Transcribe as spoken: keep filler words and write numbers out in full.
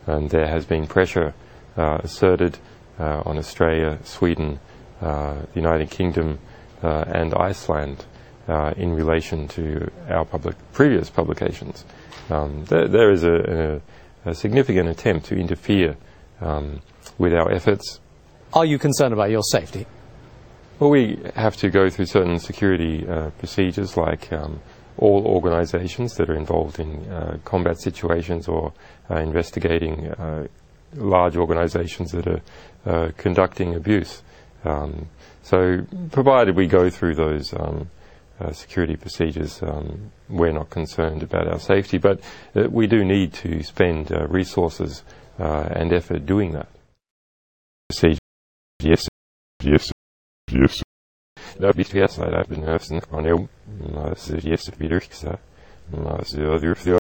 and there has been pressure uh, asserted uh, on Australia, Sweden, uh, the United Kingdom uh, and Iceland uh, in relation to our public, previous publications. Um, there, there is a, a, a significant attempt to interfere um, with our efforts. Are you concerned about your safety? Well, we have to go through certain security uh, procedures, like um, all organizations that are involved in uh, combat situations or uh, investigating uh, large organizations that are uh, conducting abuse. Um, so provided we go through those um, uh, security procedures, um, we're not concerned about our safety, but uh, we do need to spend uh, resources uh, and effort doing that. Procedure, yes, yes, yes. Dat bist du erst, weil ich bin erst nicht an der, das ist jetzt wieder gesagt, das ist